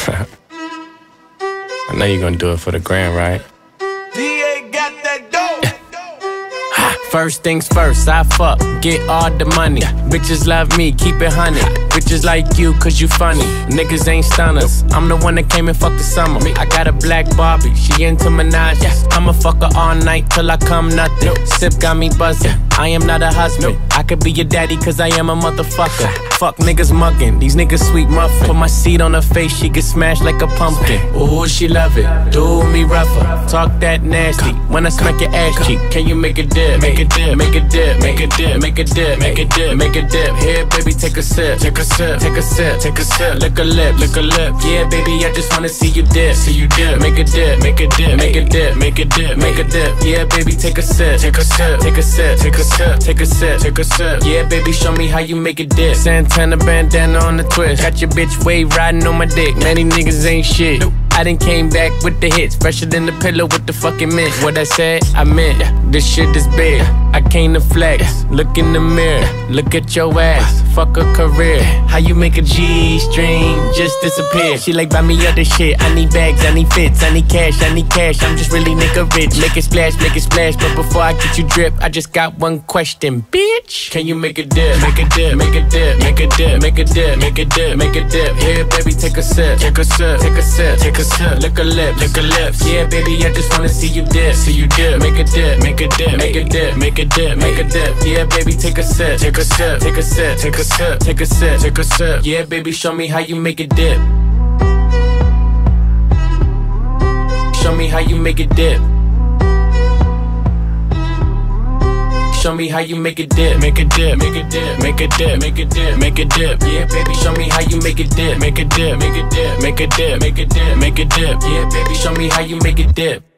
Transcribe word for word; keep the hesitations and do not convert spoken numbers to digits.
I know you're gonna do it for the grand, right? D A got that dope. First things first, I fuck, get all the money. Bitches love me, keep it honey. Bitches like you, cause you funny. Niggas ain't stunners. I'm the one that came and fucked the summer. I got a black Barbie, she into Minaj. I'ma fuck her all night till I come nothing. Sip got me buzzing, I am not a husband. I could be your daddy cause I am a motherfucker. Fuck niggas mugging, these niggas sweet muffin. Put my seed on her face, she get smashed like a pumpkin. Ooh, she love it, do me rougher. Talk that nasty, when I smack your ass cheek. Can you make a dip? Make a dip, make a dip, make a dip, make a dip, make a dip, make a dip. Here, baby, take a sip, take a sip, take a sip, take a sip. Lick a lip, lick a lip. Yeah, baby, I just wanna see you dip, see you dip. Make a dip, make a dip, make a dip, make a dip, make a dip. Yeah, baby, take a sip, take a sip, take a sip, take a sip, take a sip, take a sip. Yeah, baby, show me how you make a dip. Santana bandana on the twist, got your bitch wave riding on my dick. Many niggas ain't shit. I done came back with the hits, fresher than the pillow with the fucking mint. What I said, I meant. This shit is big. I came to flex. Look in the mirror, look at your ass. Fuck a career. How you make a G-string just disappear? She like, buy me other shit. I need bags, I need fits, I need cash, I need cash. I'm just really nigga rich. Make it splash, make it splash. But before I get you drip, I just got one question, bitch. Can you make a dip? Make a dip, make a dip, make a dip, make a dip, make a dip, make a dip. Here, baby, take a sip, take a sip, take a sip, take a sip. Lick a lip, lick a lips. Yeah, baby, I just wanna see you dip, see you dip. Make a dip, make a dip, make a dip, make a dip, make a dip. Yeah, baby, take a sip, take a sip, take a sip, take a sip, take a sip, take a sip. Yeah, baby, show me how you make a dip. Show me how you make a dip. Show me how you make a dip, make a dip, make a dip, make a dip, make a dip, make a dip. Yeah, baby, show me how you make a dip, make a dip, make a dip, make a dip, make a dip, make a dip. Yeah, baby, show me how you make a dip.